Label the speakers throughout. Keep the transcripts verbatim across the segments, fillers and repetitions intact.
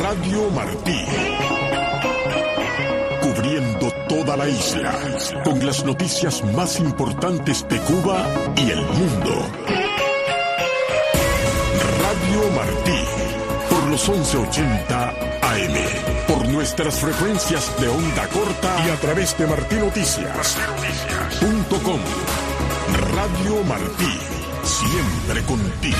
Speaker 1: Radio Martí. Cubriendo toda la isla, con las noticias más importantes de Cuba y el mundo. Radio Martí, por los once ochenta A M, por nuestras frecuencias de onda corta y a través de martinoticias punto com. Radio Martí, siempre contigo.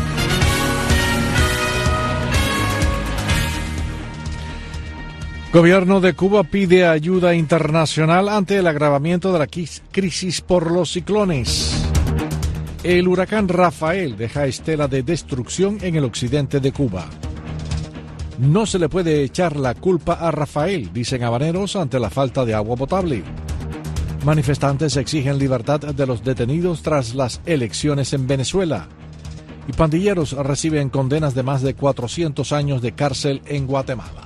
Speaker 2: Gobierno de Cuba pide ayuda internacional ante el agravamiento de la crisis por los ciclones. El huracán Rafael deja estela de destrucción en el occidente de Cuba. No se le puede echar la culpa a Rafael, dicen habaneros, ante la falta de agua potable. Manifestantes exigen libertad de los detenidos tras las elecciones en Venezuela. Y pandilleros reciben condenas de más de cuatrocientos años de cárcel en Guatemala.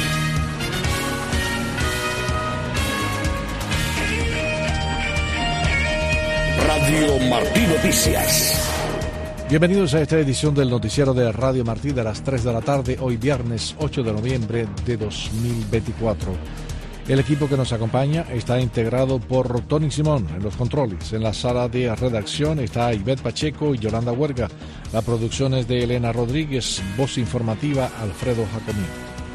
Speaker 1: Radio Martí Noticias.
Speaker 2: Bienvenidos a esta edición del noticiero de Radio Martí de las tres de la tarde, hoy viernes ocho de noviembre de dos mil veinticuatro. El equipo que nos acompaña está integrado por Tony Simón en los controles. En la sala de redacción está Ivette Pacheco y Yolanda Huerga. La producción es de Elena Rodríguez, voz informativa Alfredo Jacomín.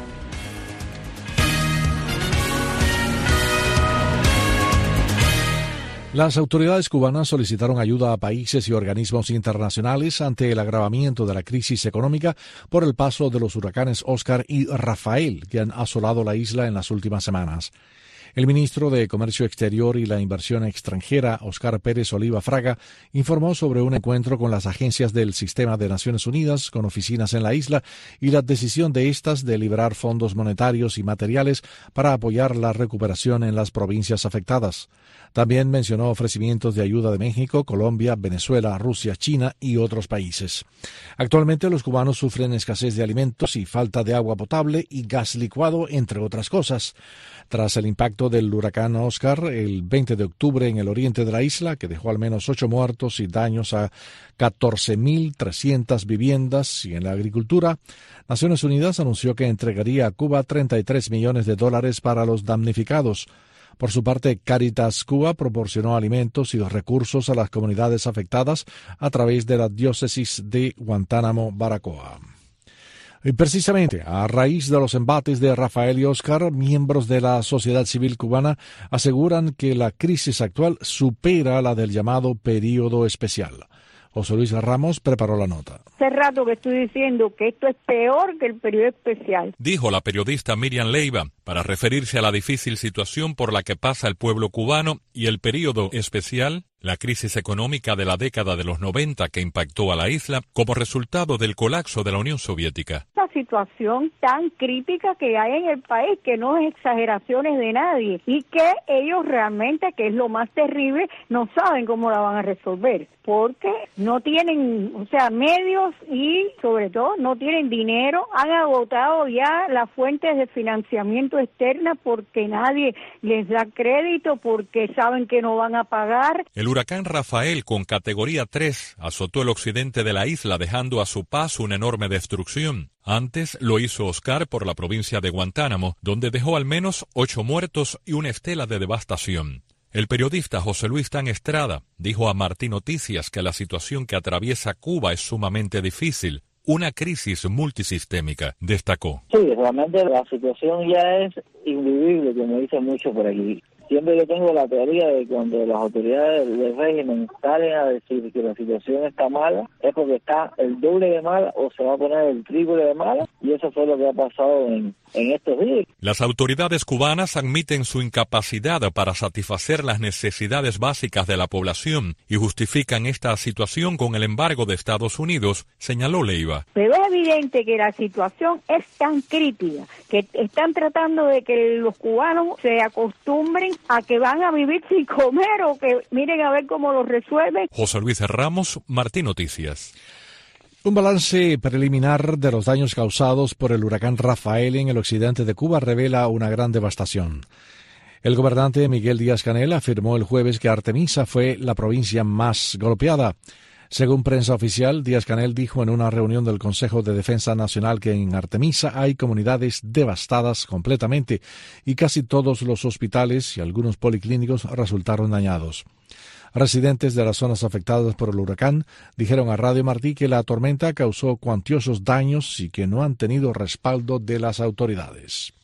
Speaker 2: Las autoridades cubanas solicitaron ayuda a países y organismos internacionales ante el agravamiento de la crisis económica por el paso de los huracanes Oscar y Rafael que han asolado la isla en las últimas semanas. El ministro de Comercio Exterior y la Inversión Extranjera, Óscar Pérez Oliva Fraga, informó sobre un encuentro con las agencias del Sistema de Naciones Unidas con oficinas en la isla y la decisión de estas de liberar fondos monetarios y materiales para apoyar la recuperación en las provincias afectadas. También mencionó ofrecimientos de ayuda de México, Colombia, Venezuela, Rusia, China y otros países. Actualmente los cubanos sufren escasez de alimentos y falta de agua potable y gas licuado, entre otras cosas. Tras el impacto del huracán Oscar el veinte de octubre en el oriente de la isla, que dejó al menos ocho muertos y daños a catorce mil trescientas viviendas y en la agricultura, Naciones Unidas anunció que entregaría a Cuba treinta y tres millones de dólares para los damnificados. Por su parte, Cáritas Cuba proporcionó alimentos y recursos a las comunidades afectadas a través de la diócesis de Guantánamo-Baracoa. Y precisamente, a raíz de los embates de Rafael y Oscar, miembros de la sociedad civil cubana aseguran que la crisis actual supera la del llamado período especial. José Luis Ramos preparó la nota.
Speaker 3: Hace rato que estoy diciendo que esto es peor que el periodo especial,
Speaker 4: dijo la periodista Miriam Leiva, para referirse a la difícil situación por la que pasa el pueblo cubano y el período especial, la crisis económica de la década de los noventa que impactó a la isla como resultado del colapso de la Unión Soviética.
Speaker 3: Esta situación tan crítica que hay en el país, que no es exageraciones de nadie, y que ellos realmente, que es lo más terrible, no saben cómo la van a resolver, porque no tienen, o sea, medios y sobre todo no tienen dinero, han agotado ya las fuentes de financiamiento externa porque nadie les da crédito, porque saben que no van a pagar.
Speaker 4: El huracán Rafael, con categoría tres, azotó el occidente de la isla, dejando a su paso una enorme destrucción. Antes lo hizo Oscar por la provincia de Guantánamo, donde dejó al menos ocho muertos y una estela de devastación. El periodista José Luis Tan Estrada dijo a Martí Noticias que la situación que atraviesa Cuba es sumamente difícil, una crisis multisistémica, destacó.
Speaker 5: Sí, realmente la situación ya es invivible, como dicen mucho por aquí. Siempre yo tengo la teoría de que cuando las autoridades del régimen salen a decir que la situación está mala, es porque está el doble de mala o se va a poner el triple de mala, y eso fue lo que ha pasado en, en estos días.
Speaker 4: Las autoridades cubanas admiten su incapacidad para satisfacer las necesidades básicas de la población y justifican esta situación con el embargo de Estados Unidos, señaló Leiva.
Speaker 3: Pero es evidente que la situación es tan crítica que están tratando de que los cubanos se acostumbren a que van a vivir sin comer o que miren a ver cómo lo resuelven.
Speaker 4: José Luis Ramos, Martí Noticias.
Speaker 2: Un balance preliminar de los daños causados por el huracán Rafael en el occidente de Cuba revela una gran devastación. El gobernante Miguel Díaz-Canel afirmó el jueves que Artemisa fue la provincia más golpeada. Según prensa oficial, Díaz-Canel dijo en una reunión del Consejo de Defensa Nacional que en Artemisa hay comunidades devastadas completamente y casi todos los hospitales y algunos policlínicos resultaron dañados. Residentes de las zonas afectadas por el huracán dijeron a Radio Martí que la tormenta causó cuantiosos daños y que no han tenido respaldo de las autoridades.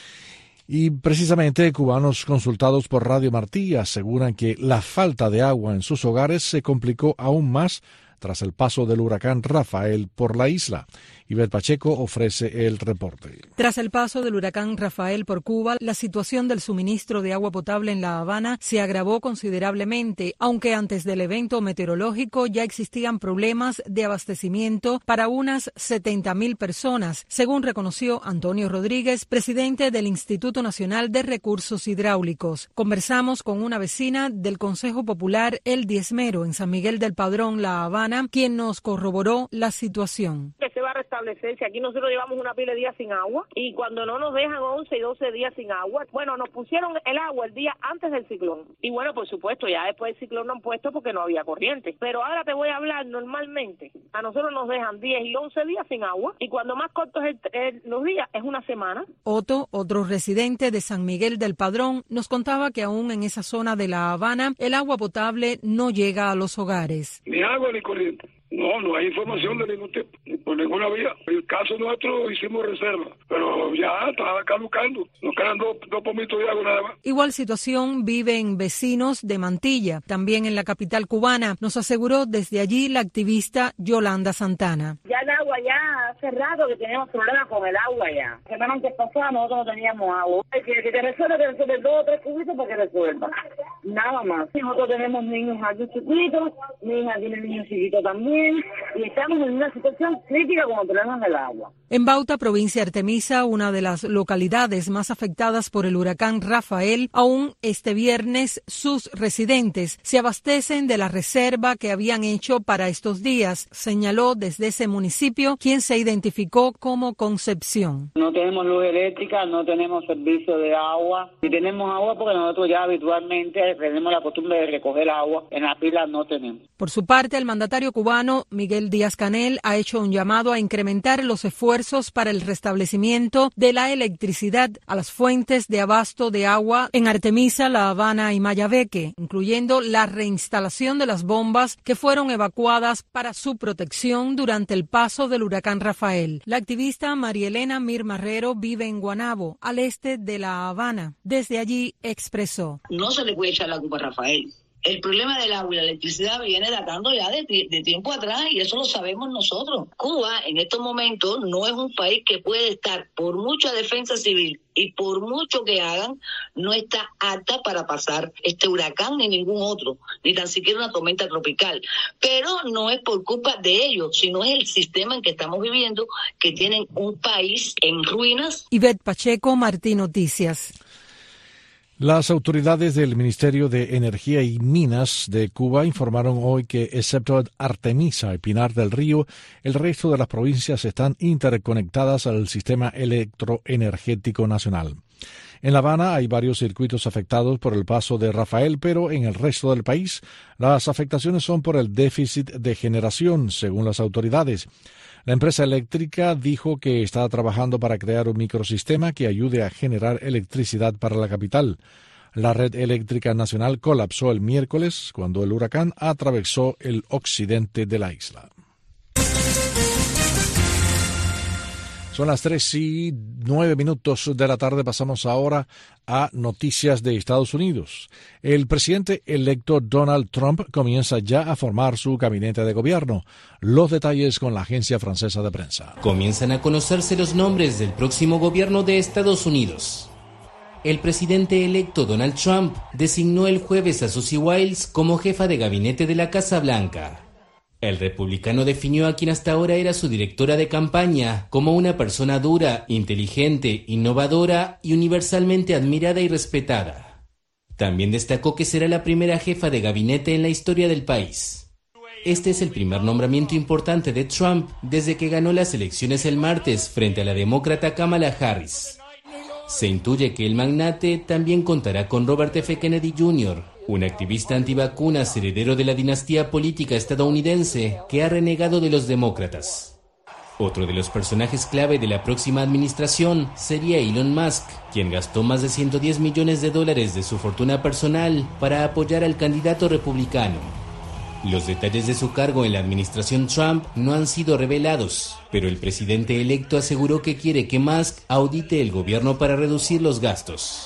Speaker 2: Y precisamente cubanos consultados por Radio Martí aseguran que la falta de agua en sus hogares se complicó aún más tras el paso del huracán Rafael por la isla. Ivette Pacheco ofrece el reporte.
Speaker 6: Tras el paso del huracán Rafael por Cuba, la situación del suministro de agua potable en La Habana se agravó considerablemente, aunque antes del evento meteorológico ya existían problemas de abastecimiento para unas setenta mil personas, según reconoció Antonio Rodríguez, presidente del Instituto Nacional de Recursos Hidráulicos. Conversamos con una vecina del Consejo Popular El Diezmero en San Miguel del Padrón, La Habana, quien nos corroboró la situación.
Speaker 7: Que se va a restablecer. Si aquí nosotros llevamos una pila de días sin agua y cuando no nos dejan once y doce días sin agua, bueno, nos pusieron el agua el día antes del ciclón. Y bueno, por supuesto, ya después del ciclón no han puesto porque no había corriente. Pero ahora te voy a hablar normalmente. A nosotros nos dejan diez y once días sin agua y cuando más cortos es el, el, los días es una semana.
Speaker 6: Otto, otro residente de San Miguel del Padrón, nos contaba que aún en esa zona de La Habana el agua potable no llega a los hogares.
Speaker 8: Ni agua ni corriente. No, no hay información de ningún tipo, por ninguna vía. En el caso nuestro hicimos reserva, pero ya estaba caducando. Nos quedan dos, dos pomitos de agua nada más.
Speaker 6: Igual situación viven vecinos de Mantilla, también en la capital cubana, nos aseguró desde allí la activista Yolanda Santana.
Speaker 9: Ya el agua, ya hace rato que tenemos problemas con el agua ya. La semana antes pasada nosotros no teníamos agua. Que, que te resuelva, que resuelve dos o tres cubitos para que resuelva. Nada más. Nosotros tenemos niños aquí chiquitos, mi hija tiene niños chiquitos también. Y estamos en una situación crítica con problemas del agua.
Speaker 6: En Bauta, provincia de Artemisa, una de las localidades más afectadas por el huracán Rafael, aún este viernes sus residentes se abastecen de la reserva que habían hecho para estos días, señaló desde ese municipio, quien se identificó como Concepción.
Speaker 10: No tenemos luz eléctrica, no tenemos servicio de agua, y tenemos agua porque nosotros ya habitualmente tenemos la costumbre de recoger agua, en la pila no tenemos.
Speaker 6: Por su parte, el mandatario cubano Miguel Díaz-Canel ha hecho un llamado a incrementar los esfuerzos para el restablecimiento de la electricidad a las fuentes de abasto de agua en Artemisa, La Habana y Mayabeque, incluyendo la reinstalación de las bombas que fueron evacuadas para su protección durante el paso del huracán Rafael. La activista María Elena Mir Marrero vive en Guanabo, al este de La Habana. Desde allí expresó:
Speaker 11: No se le puede echar la culpa a Rafael. El problema del agua y la electricidad viene datando ya de, de tiempo atrás y eso lo sabemos nosotros. Cuba en estos momentos no es un país que puede estar, por mucha defensa civil y por mucho que hagan, no está apta para pasar este huracán ni ningún otro, ni tan siquiera una tormenta tropical. Pero no es por culpa de ellos, sino es el sistema en que estamos viviendo, que tienen un país en ruinas.
Speaker 6: Ivette Pacheco, Martí Noticias.
Speaker 2: Las autoridades del Ministerio de Energía y Minas de Cuba informaron hoy que, excepto Artemisa y Pinar del Río, el resto de las provincias están interconectadas al sistema electroenergético nacional. En La Habana hay varios circuitos afectados por el paso de Rafael, pero en el resto del país las afectaciones son por el déficit de generación, según las autoridades. La empresa eléctrica dijo que está trabajando para crear un microsistema que ayude a generar electricidad para la capital. La red eléctrica nacional colapsó el miércoles cuando el huracán atravesó el occidente de la isla. Son las tres y nueve minutos de la tarde. Pasamos ahora a noticias de Estados Unidos. El presidente electo Donald Trump comienza ya a formar su gabinete de gobierno. Los detalles con la agencia francesa de prensa.
Speaker 12: Comienzan a conocerse los nombres del próximo gobierno de Estados Unidos. El presidente electo Donald Trump designó el jueves a Susie Wiles como jefa de gabinete de la Casa Blanca. El republicano definió a quien hasta ahora era su directora de campaña como una persona dura, inteligente, innovadora y universalmente admirada y respetada. También destacó que será la primera jefa de gabinete en la historia del país. Este es el primer nombramiento importante de Trump desde que ganó las elecciones el martes frente a la demócrata Kamala Harris. Se intuye que el magnate también contará con Robert F. Kennedy junior, un activista antivacunas heredero de la dinastía política estadounidense que ha renegado de los demócratas. Otro de los personajes clave de la próxima administración sería Elon Musk, quien gastó más de ciento diez millones de dólares de su fortuna personal para apoyar al candidato republicano. Los detalles de su cargo en la administración Trump no han sido revelados, pero el presidente electo aseguró que quiere que Musk audite el gobierno para reducir los gastos.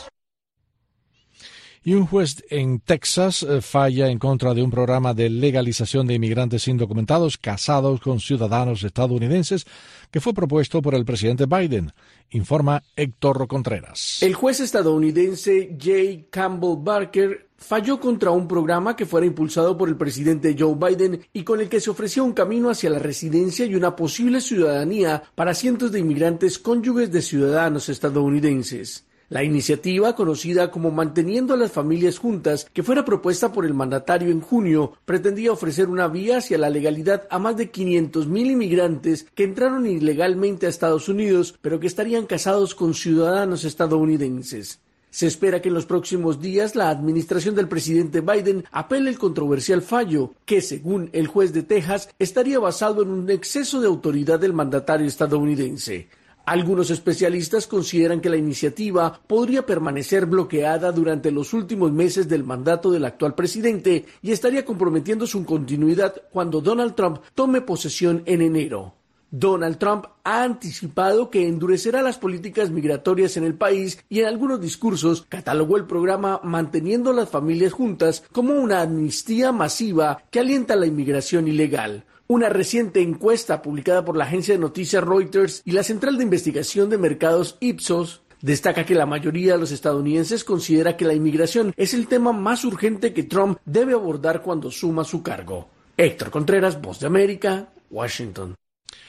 Speaker 2: Y un juez en Texas eh, falla en contra de un programa de legalización de inmigrantes indocumentados casados con ciudadanos estadounidenses que fue propuesto por el presidente Biden, informa Héctor Contreras.
Speaker 13: El juez estadounidense J. Campbell Barker falló contra un programa que fuera impulsado por el presidente Joe Biden y con el que se ofrecía un camino hacia la residencia y una posible ciudadanía para cientos de inmigrantes cónyuges de ciudadanos estadounidenses. La iniciativa, conocida como Manteniendo a las Familias Juntas, que fuera propuesta por el mandatario en junio, pretendía ofrecer una vía hacia la legalidad a más de quinientos mil inmigrantes que entraron ilegalmente a Estados Unidos, pero que estarían casados con ciudadanos estadounidenses. Se espera que en los próximos días la administración del presidente Biden apele el controversial fallo, que según el juez de Texas estaría basado en un exceso de autoridad del mandatario estadounidense. Algunos especialistas consideran que la iniciativa podría permanecer bloqueada durante los últimos meses del mandato del actual presidente y estaría comprometiendo su continuidad cuando Donald Trump tome posesión en enero. Donald Trump ha anticipado que endurecerá las políticas migratorias en el país y en algunos discursos catalogó el programa Manteniendo las Familias Juntas como una amnistía masiva que alienta la inmigración ilegal. Una reciente encuesta publicada por la agencia de noticias Reuters y la Central de Investigación de Mercados Ipsos destaca que la mayoría de los estadounidenses considera que la inmigración es el tema más urgente que Trump debe abordar cuando suma su cargo. Héctor Contreras, Voz de América, Washington.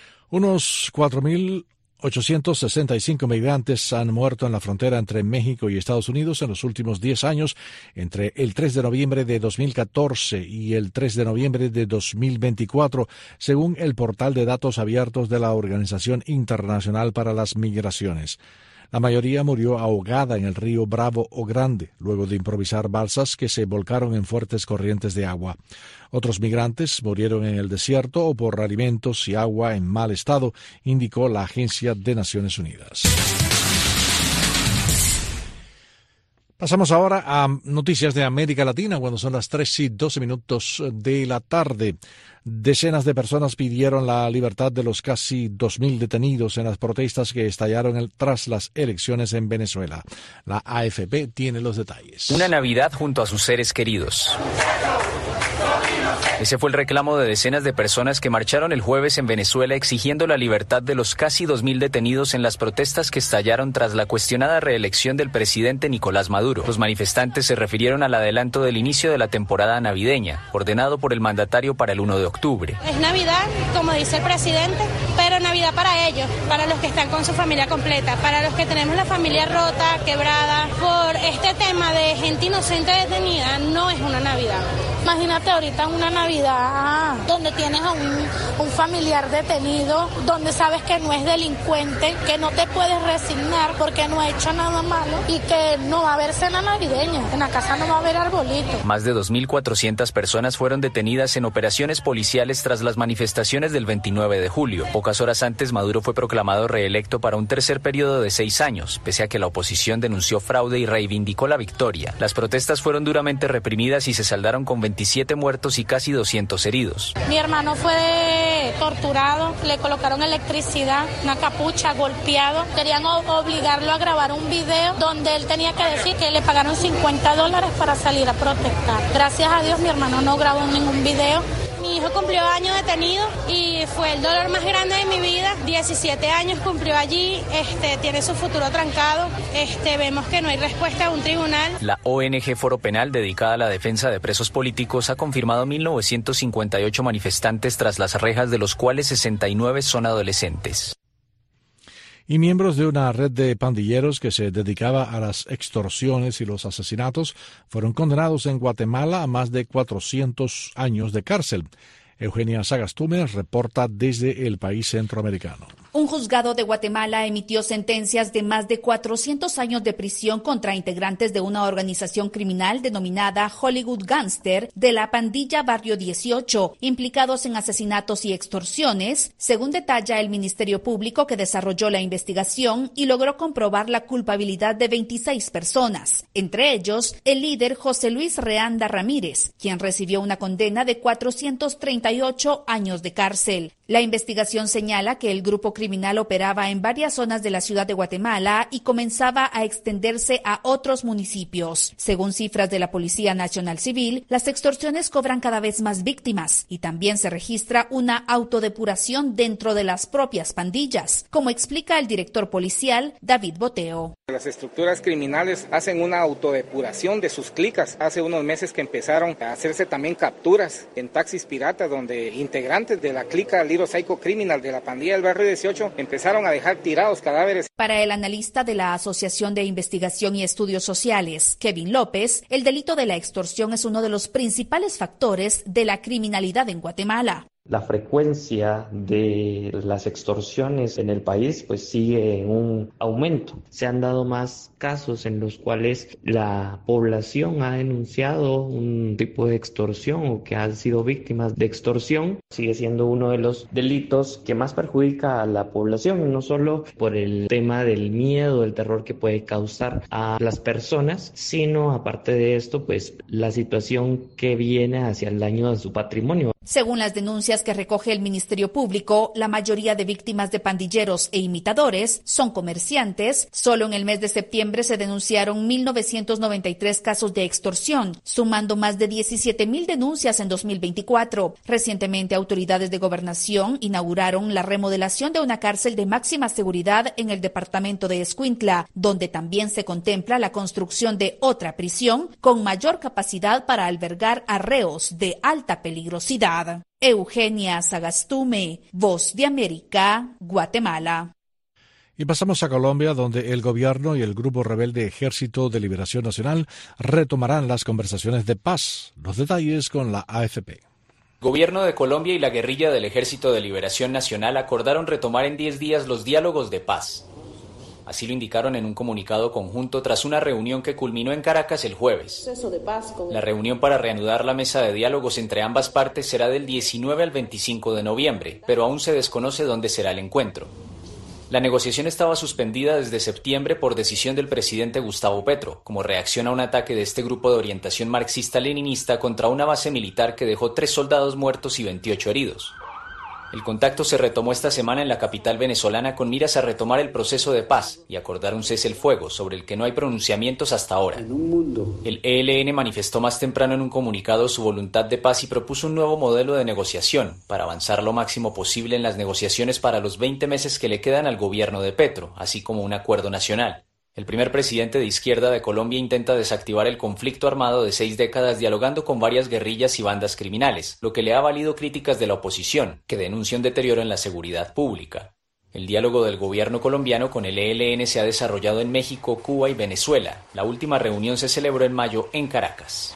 Speaker 2: Unos cuatro mil ochocientos sesenta y cinco migrantes han muerto en la frontera entre México y Estados Unidos en los últimos diez años, entre el tres de noviembre de dos mil catorce y el tres de noviembre de dos mil veinticuatro, según el portal de datos abiertos de la Organización Internacional para las Migraciones. La mayoría murió ahogada en el río Bravo o Grande, luego de improvisar balsas que se volcaron en fuertes corrientes de agua. Otros migrantes murieron en el desierto o por alimentos y agua en mal estado, indicó la Agencia de Naciones Unidas. Pasamos ahora a noticias de América Latina, cuando son las tres y doce minutos de la tarde. Decenas de personas pidieron la libertad de los casi dos mil detenidos en las protestas que estallaron el, tras las elecciones en Venezuela. La A F P tiene los detalles.
Speaker 14: Una Navidad junto a sus seres queridos. Ese fue el reclamo de decenas de personas que marcharon el jueves en Venezuela exigiendo la libertad de los casi dos mil detenidos en las protestas que estallaron tras la cuestionada reelección del presidente Nicolás Maduro. Los manifestantes se refirieron al adelanto del inicio de la temporada navideña, ordenado por el mandatario para el uno de octubre.
Speaker 15: Es Navidad, como dice el presidente, pero Navidad para ellos, para los que están con su familia completa, para los que tenemos la familia rota, quebrada. Por este tema de gente inocente detenida, no es una Navidad. Imagínate ahorita una Navidad donde tienes a un, un familiar detenido, donde sabes que no es delincuente, que no te puedes resignar porque no ha hecho nada malo y que no va a haber cena navideña, en la casa no va a haber arbolito.
Speaker 14: Más de dos mil cuatrocientas personas fueron detenidas en operaciones policiales tras las manifestaciones del veintinueve de julio. Pocas horas antes, Maduro fue proclamado reelecto para un tercer periodo de seis años, pese a que la oposición denunció fraude y reivindicó la victoria. Las protestas fueron duramente reprimidas y se saldaron con veintisiete muertos y casi doscientos heridos.
Speaker 15: Mi hermano fue torturado, le colocaron electricidad, una capucha, golpeado. Querían obligarlo a grabar un video donde él tenía que decir que le pagaron cincuenta dólares para salir a protestar. Gracias a Dios mi hermano no grabó ningún video. Mi hijo cumplió años detenido y fue el dolor más grande de mi vida. diecisiete años cumplió allí, este, tiene su futuro trancado. Este, vemos que no hay respuesta a un tribunal.
Speaker 14: La O N G Foro Penal, dedicada a la defensa de presos políticos, ha confirmado mil novecientos cincuenta y ocho manifestantes tras las rejas, de los cuales sesenta y nueve son adolescentes.
Speaker 2: Y miembros de una red de pandilleros que se dedicaba a las extorsiones y los asesinatos fueron condenados en Guatemala a más de cuatrocientos años de cárcel. Eugenia Sagastume reporta desde el país centroamericano.
Speaker 16: Un juzgado de Guatemala emitió sentencias de más de cuatrocientos años de prisión contra integrantes de una organización criminal denominada Hollywood Gangster de la pandilla Barrio dieciocho, implicados en asesinatos y extorsiones, según detalla el Ministerio Público que desarrolló la investigación y logró comprobar la culpabilidad de veintiséis personas, entre ellos el líder José Luis Reanda Ramírez, quien recibió una condena de cuatrocientos treinta y ocho años de cárcel. La investigación señala que el grupo criminal operaba en varias zonas de la ciudad de Guatemala y comenzaba a extenderse a otros municipios. Según cifras de la Policía Nacional Civil, las extorsiones cobran cada vez más víctimas y también se registra una autodepuración dentro de las propias pandillas, como explica el director policial David Boteo.
Speaker 17: Las estructuras criminales hacen una autodepuración de sus clicas. Hace unos meses que empezaron a hacerse también capturas en taxis piratas donde integrantes de la clica Little Psycho Criminal de la pandilla del Barrio dieciocho empezaron a dejar tirados cadáveres.
Speaker 16: Para el analista de la Asociación de Investigación y Estudios Sociales, Kevin López, el delito de la extorsión es uno de los principales factores de la criminalidad en Guatemala.
Speaker 18: La frecuencia de las extorsiones en el país pues sigue en un aumento. Se han dado más casos en los cuales la población ha denunciado un tipo de extorsión o que han sido víctimas de extorsión. Sigue siendo uno de los delitos que más perjudica a la población, no solo por el tema del miedo, el terror que puede causar a las personas, sino aparte de esto, pues la situación que viene hacia el daño a su patrimonio.
Speaker 16: Según las denuncias que recoge el Ministerio Público, la mayoría de víctimas de pandilleros e imitadores son comerciantes. Solo en el mes de septiembre se denunciaron mil novecientos noventa y tres casos de extorsión, sumando más de diecisiete mil denuncias en dos mil veinticuatro. Recientemente, autoridades de gobernación inauguraron la remodelación de una cárcel de máxima seguridad en el departamento de Escuintla, donde también se contempla la construcción de otra prisión con mayor capacidad para albergar a reos de alta peligrosidad. Eugenia Sagastume, Voz de América, Guatemala.
Speaker 2: Y pasamos a Colombia, donde el gobierno y el grupo rebelde Ejército de Liberación Nacional retomarán las conversaciones de paz. Los detalles con la A F P.
Speaker 14: Gobierno de Colombia y la guerrilla del Ejército de Liberación Nacional acordaron retomar en diez días los diálogos de paz. Así lo indicaron en un comunicado conjunto tras una reunión que culminó en Caracas el jueves. La reunión para reanudar la mesa de diálogos entre ambas partes será del diecinueve al veinticinco de noviembre, pero aún se desconoce dónde será el encuentro. La negociación estaba suspendida desde septiembre por decisión del presidente Gustavo Petro, como reacción a un ataque de este grupo de orientación marxista-leninista contra una base militar que dejó tres soldados muertos y veintiocho heridos. El contacto se retomó esta semana en la capital venezolana con miras a retomar el proceso de paz y acordar un cese el fuego sobre el que no hay pronunciamientos hasta ahora. En un mundo. El E L N manifestó más temprano en un comunicado su voluntad de paz y propuso un nuevo modelo de negociación para avanzar lo máximo posible en las negociaciones para los veinte meses que le quedan al gobierno de Petro, así como un acuerdo nacional. El primer presidente de izquierda de Colombia intenta desactivar el conflicto armado de seis décadas dialogando con varias guerrillas y bandas criminales, lo que le ha valido críticas de la oposición, que denuncia un deterioro en la seguridad pública. El diálogo del gobierno colombiano con el E L N se ha desarrollado en México, Cuba y Venezuela. La última reunión se celebró en mayo en Caracas.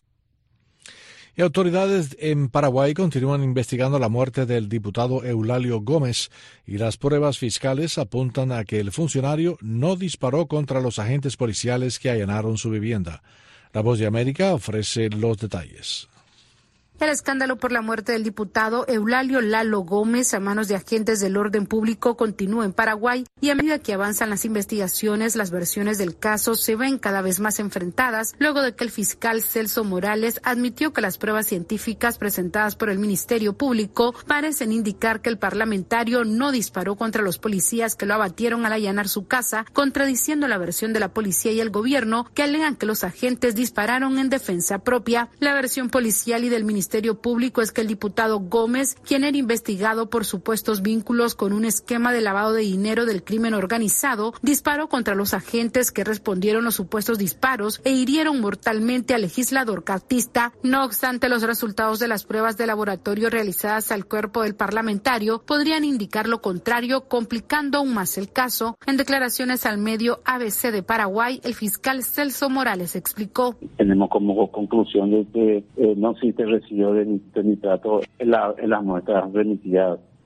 Speaker 2: Y autoridades en Paraguay continúan investigando la muerte del diputado Eulalio Gómez y las pruebas fiscales apuntan a que el funcionario no disparó contra los agentes policiales que allanaron su vivienda. La Voz de América ofrece los detalles.
Speaker 19: El escándalo por la muerte del diputado Eulalio Lalo Gómez a manos de agentes del orden público continúa en Paraguay y a medida que avanzan las investigaciones, las versiones del caso se ven cada vez más enfrentadas luego de que el fiscal Celso Morales admitió que las pruebas científicas presentadas por el Ministerio Público parecen indicar que el parlamentario no disparó contra los policías que lo abatieron al allanar su casa, contradiciendo la versión de la policía y el gobierno que alegan que los agentes dispararon en defensa propia. La versión policial y del Ministerio Ministerio Público es que el diputado Gómez, quien era investigado por supuestos vínculos con un esquema de lavado de dinero del crimen organizado, disparó contra los agentes que respondieron los supuestos disparos e hirieron mortalmente al legislador cartista. No obstante, los resultados de las pruebas de laboratorio realizadas al cuerpo del parlamentario podrían indicar lo contrario, complicando aún más el caso. En declaraciones al medio A B C de Paraguay, el fiscal Celso Morales explicó:
Speaker 20: Tenemos como conclusión de que eh, no existe residuo de, de nitrato en, la, en las muestras remitidas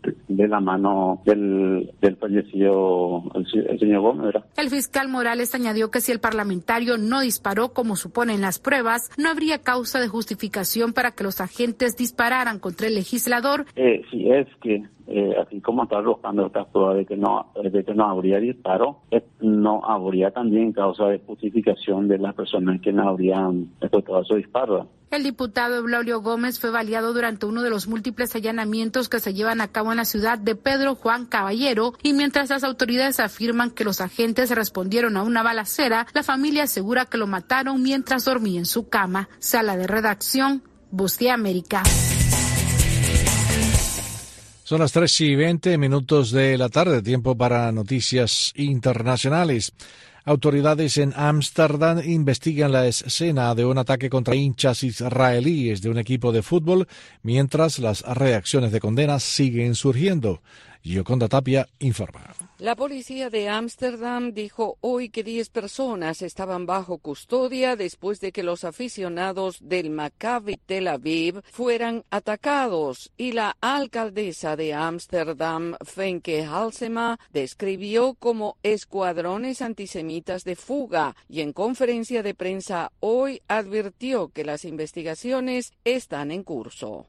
Speaker 20: de la mano del, del fallecido, el, el señor Gómez, ¿verdad?
Speaker 19: El fiscal Morales añadió que si el parlamentario no disparó como suponen las pruebas, no habría causa de justificación para que los agentes dispararan contra el legislador.
Speaker 20: Eh, si es que, eh, así como está arrojando estas pruebas de que no, de que no habría disparo, eh, no habría también causa de justificación de las personas que no habrían efectuado su disparo.
Speaker 19: El diputado Eulario Gómez fue baleado durante uno de los múltiples allanamientos que se llevan a cabo en la ciudad de Pedro Juan Caballero, y mientras las autoridades afirman que los agentes respondieron a una balacera, la familia asegura que lo mataron mientras dormía en su cama. Sala de redacción, Voz de América.
Speaker 2: Son las tres y veinte minutos de la tarde, tiempo para noticias internacionales. Autoridades en Ámsterdam investigan la escena de un ataque contra hinchas israelíes de un equipo de fútbol, mientras las reacciones de condena siguen surgiendo. Yoconda Tapia informa.
Speaker 21: La policía de Ámsterdam dijo hoy que diez personas estaban bajo custodia después de que los aficionados del Maccabi Tel Aviv fueran atacados, y la alcaldesa de Ámsterdam, Femke Halsema, describió como escuadrones antisemitas de fuga, y en conferencia de prensa hoy advirtió que las investigaciones están en curso.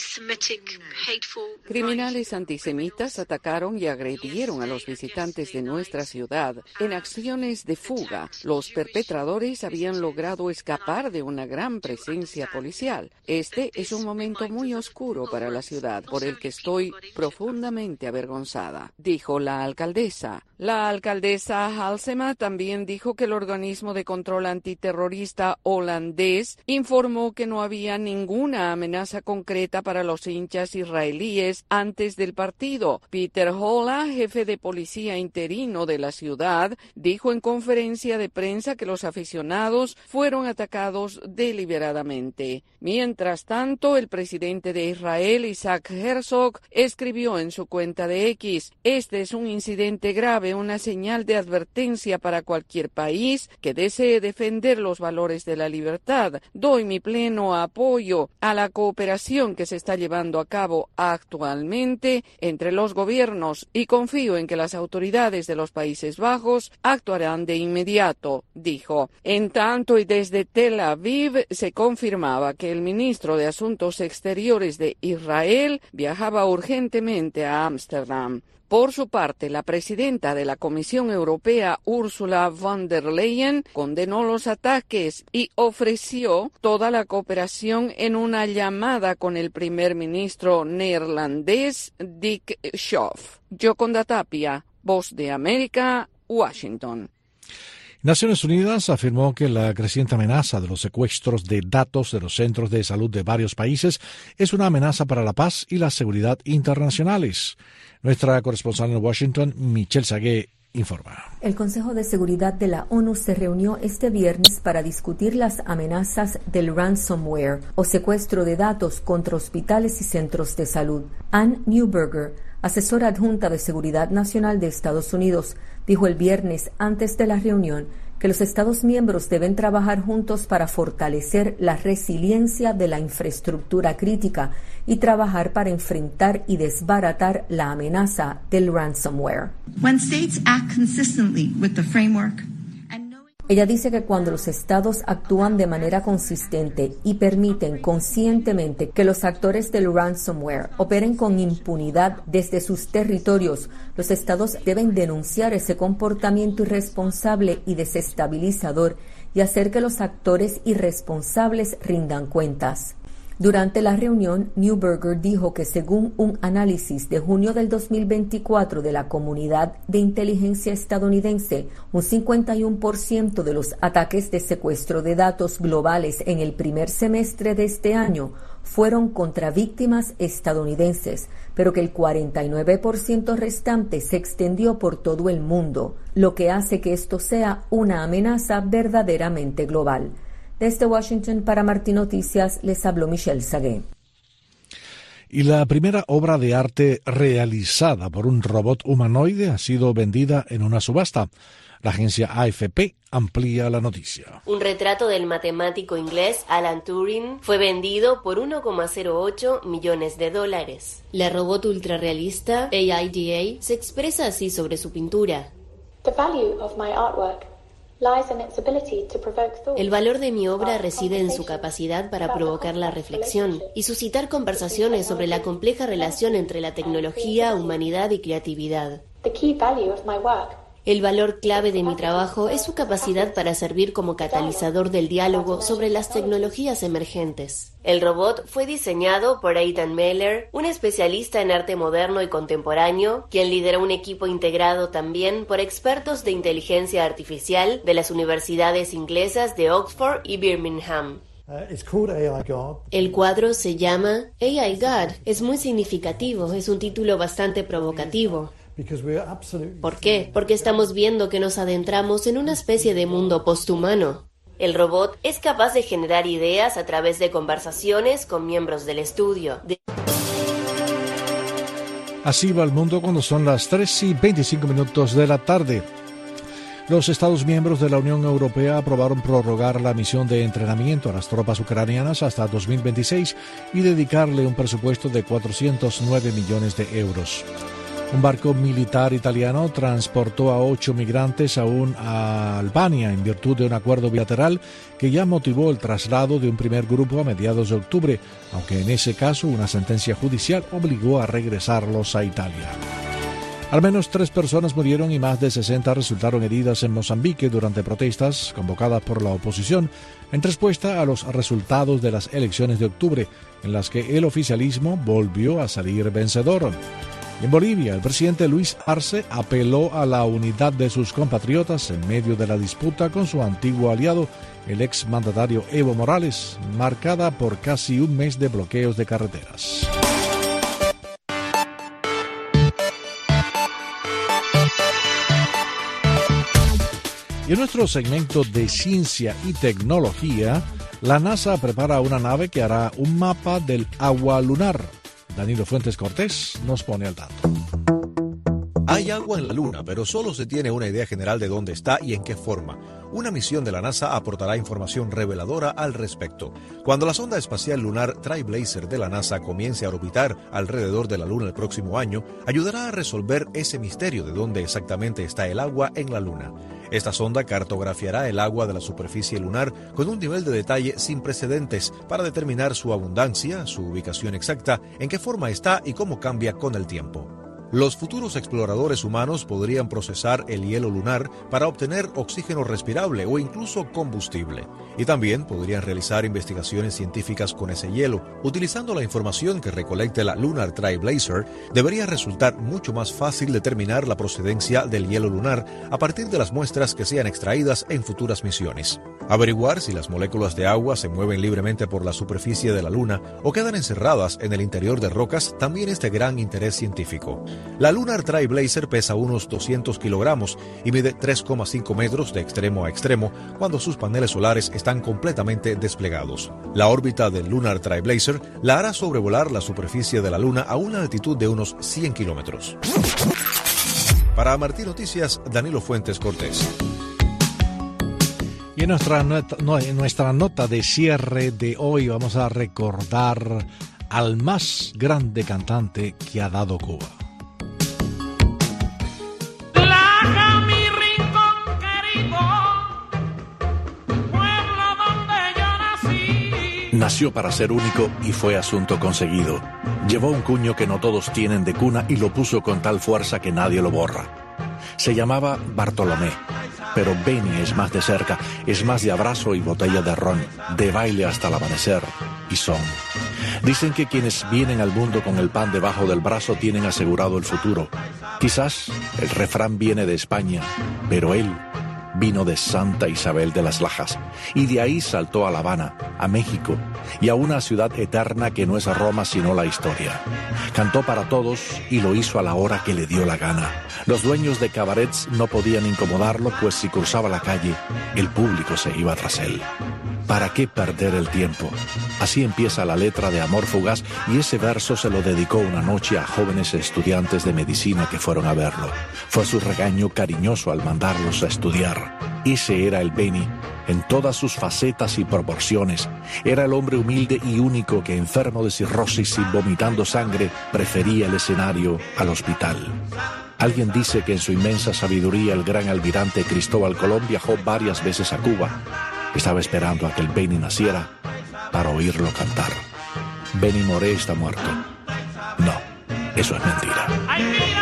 Speaker 21: Criminales antisemitas atacaron y agredieron a los visitantes de nuestra ciudad en acciones de fuga. Los perpetradores habían logrado escapar de una gran presencia policial. Este es un momento muy oscuro para la ciudad, por el que estoy profundamente avergonzada, dijo la alcaldesa. La alcaldesa Halsema también dijo que el organismo de control antiterrorista holandés informó que no había ninguna amenaza concreta para los hinchas israelíes antes del partido. Peter Holla, jefe de policía interino de la ciudad, dijo en conferencia de prensa que los aficionados fueron atacados deliberadamente. Mientras tanto, el presidente de Israel, Isaac Herzog, escribió en su cuenta de X: "Este es un incidente grave, una señal de advertencia para cualquier país que desee defender los valores de la libertad. Doy mi pleno apoyo a la cooperación que se está llevando a cabo actualmente entre los gobiernos y confío en que las autoridades de los Países Bajos actuarán de inmediato", dijo. En tanto, y desde Tel Aviv se confirmaba que el ministro de Asuntos Exteriores de Israel viajaba urgentemente a Ámsterdam. Por su parte, la presidenta de la Comisión Europea, Ursula von der Leyen, condenó los ataques y ofreció toda la cooperación en una llamada con el primer ministro neerlandés, Dick Schoof. Yoconda Tapia, Voz de América, Washington.
Speaker 2: Naciones Unidas afirmó que la creciente amenaza de los secuestros de datos de los centros de salud de varios países es una amenaza para la paz y la seguridad internacionales. Nuestra corresponsal en Washington, Michelle Sagué, informa.
Speaker 22: El Consejo de Seguridad de la ONU se reunió este viernes para discutir las amenazas del ransomware o secuestro de datos contra hospitales y centros de salud. Ann Neuberger, asesora adjunta de Seguridad Nacional de Estados Unidos, dijo el viernes antes de la reunión que los Estados miembros deben trabajar juntos para fortalecer la resiliencia de la infraestructura crítica y trabajar para enfrentar y desbaratar la amenaza del ransomware.
Speaker 23: When states act consistently with the framework,
Speaker 22: ella dice que cuando los estados actúan de manera consistente y permiten conscientemente que los actores del ransomware operen con impunidad desde sus territorios, los estados deben denunciar ese comportamiento irresponsable y desestabilizador y hacer que los actores irresponsables rindan cuentas. Durante la reunión, Neuberger dijo que según un análisis de junio del dos mil veinticuatro de la comunidad de inteligencia estadounidense, un cincuenta y uno por ciento de los ataques de secuestro de datos globales en el primer semestre de este año fueron contra víctimas estadounidenses, pero que el cuarenta y nueve por ciento restante se extendió por todo el mundo, lo que hace que esto sea una amenaza verdaderamente global. Desde Washington para Martín Noticias les habló Michelle Sagué.
Speaker 2: Y la primera obra de arte realizada por un robot humanoide ha sido vendida en una subasta. La agencia A F P amplía la noticia.
Speaker 1: Un retrato del matemático inglés Alan Turing fue vendido por uno coma cero ocho millones de dólares. La robot ultrarrealista A I D A se expresa así sobre su pintura.
Speaker 3: The value of my artwork lies in its ability to provoke thought.
Speaker 1: El valor de mi obra reside en su capacidad para provocar la reflexión y suscitar conversaciones sobre la compleja relación entre la tecnología, humanidad y creatividad.
Speaker 3: The key value of my work.
Speaker 1: El valor clave de mi trabajo es su capacidad para servir como catalizador del diálogo sobre las tecnologías emergentes. El robot fue diseñado por Aidan Meller, un especialista en arte moderno y contemporáneo, quien lidera un equipo integrado también por expertos de inteligencia artificial de las universidades inglesas de Oxford y Birmingham. El cuadro se llama A I God. Es muy significativo, es un título bastante provocativo. ¿Por qué? Porque estamos viendo que nos adentramos en una especie de mundo posthumano. El robot es capaz de generar ideas a través de conversaciones con miembros del estudio. De...
Speaker 2: Así va el mundo cuando son las tres y veinticinco minutos de la tarde. Los Estados miembros de la Unión Europea aprobaron prorrogar la misión de entrenamiento a las tropas ucranianas hasta dos mil veintiséis y dedicarle un presupuesto de cuatrocientos nueve millones de euros. Un barco militar italiano transportó a ocho migrantes aún a Albania en virtud de un acuerdo bilateral que ya motivó el traslado de un primer grupo a mediados de octubre, aunque en ese caso una sentencia judicial obligó a regresarlos a Italia. Al menos tres personas murieron y más de sesenta resultaron heridas en Mozambique durante protestas convocadas por la oposición en respuesta a los resultados de las elecciones de octubre, en las que el oficialismo volvió a salir vencedor. En Bolivia, el presidente Luis Arce apeló a la unidad de sus compatriotas en medio de la disputa con su antiguo aliado, el exmandatario Evo Morales, marcada por casi un mes de bloqueos de carreteras. Y en nuestro segmento de ciencia y tecnología, la NASA prepara una nave que hará un mapa del agua lunar. Danilo Fuentes Cortés nos pone al tanto.
Speaker 5: Hay agua en la Luna, pero solo se tiene una idea general de dónde está y en qué forma. Una misión de la NASA aportará información reveladora al respecto. Cuando la sonda espacial lunar Trailblazer de la NASA comience a orbitar alrededor de la Luna el próximo año, ayudará a resolver ese misterio de dónde exactamente está el agua en la Luna. Esta sonda cartografiará el agua de la superficie lunar con un nivel de detalle sin precedentes para determinar su abundancia, su ubicación exacta, en qué forma está y cómo cambia con el tiempo. Los futuros exploradores humanos podrían procesar el hielo lunar para obtener oxígeno respirable o incluso combustible. Y también podrían realizar investigaciones científicas con ese hielo. Utilizando la información que recolecte la Lunar Trailblazer, debería resultar mucho más fácil determinar la procedencia del hielo lunar a partir de las muestras que sean extraídas en futuras misiones. Averiguar si las moléculas de agua se mueven libremente por la superficie de la Luna o quedan encerradas en el interior de rocas también es de gran interés científico. La Lunar Trailblazer pesa unos doscientos kilogramos y mide tres coma cinco metros de extremo a extremo cuando sus paneles solares están completamente desplegados. La órbita del Lunar Trailblazer la hará sobrevolar la superficie de la Luna a una altitud de unos cien kilómetros. Para Martín Noticias, Danilo Fuentes Cortés.
Speaker 2: Y en nuestra, no, en nuestra nota de cierre de hoy vamos a recordar al más grande cantante que ha dado Cuba.
Speaker 24: Nació para ser único y fue asunto conseguido. Llevó un cuño que no todos tienen de cuna y lo puso con tal fuerza que nadie lo borra. Se llamaba Bartolomé, pero Beni es más de cerca, es más de abrazo y botella de ron, de baile hasta el amanecer y son. Dicen que quienes vienen al mundo con el pan debajo del brazo tienen asegurado el futuro. Quizás el refrán viene de España, pero él vino de Santa Isabel de las Lajas, y de ahí saltó a La Habana, a México, y a una ciudad eterna que no es a Roma sino la historia. Cantó para todos y lo hizo a la hora que le dio la gana. Los dueños de cabarets no podían incomodarlo, pues si cruzaba la calle, el público se iba tras él. ¿Para qué perder el tiempo? Así empieza la letra de Amor Fugaz, y ese verso se lo dedicó una noche a jóvenes estudiantes de medicina que fueron a verlo. Fue su regaño cariñoso al mandarlos a estudiar. Ese era el Benny en todas sus facetas y proporciones. Era el hombre humilde y único que, enfermo de cirrosis y vomitando sangre, prefería el escenario al hospital. Alguien dice que en su inmensa sabiduría el gran almirante Cristóbal Colón viajó varias veces a Cuba. Estaba esperando a que el Benny naciera para oírlo cantar. Benny Moré está muerto. No, eso es mentira.